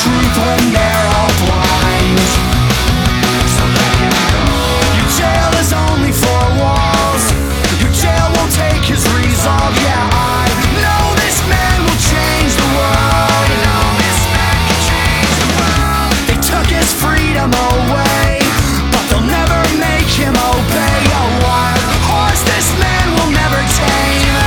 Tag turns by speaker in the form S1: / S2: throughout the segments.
S1: truth when they're all blind. So let him go. Your jail is only four walls. Your jail won't take his resolve. Yeah, I know this man will change the world. I know this man can change the world. They took his freedom away, but they'll never make him obey. A wild horse this man will never tame.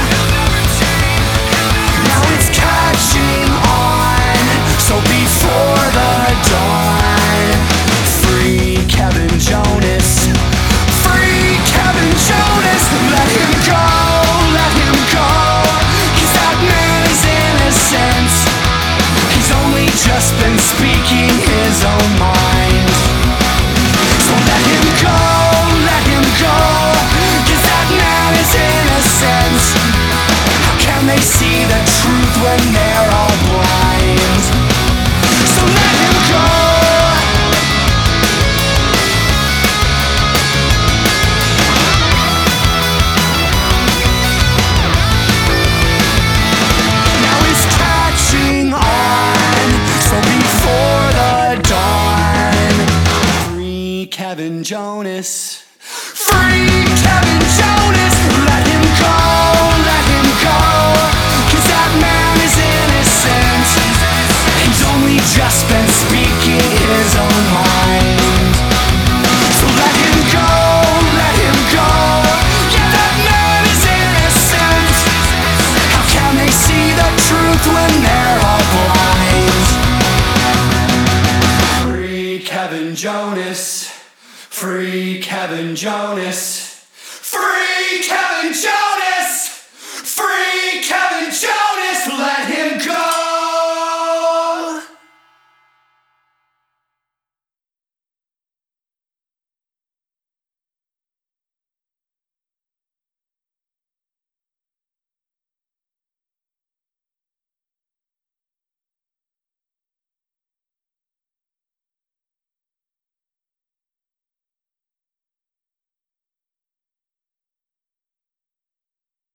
S1: Now it's catching on, so before the dawn, free Kevin Jonas. Free Kevin Jonas. Let him go, let him go. 'Cause that man is innocent. He's only just been speaking his own mind. So let him go, let him go. 'Cause that man is innocent. How can they see the truth when they're all blind? So let him go. Now he's catching on, so before the dawn, free Kevin Jonas. Free Kevin Jonas. Let him go, let him go. 'Cause that man is innocent. He's only just been speaking his own mind. So let him go, let him go. Yeah, that man is innocent. How can they see the truth when they're all blind? Free Kevin Jonas. Free Kevin Jonas. Free Kevin Jonas. Free Kevin Jonas.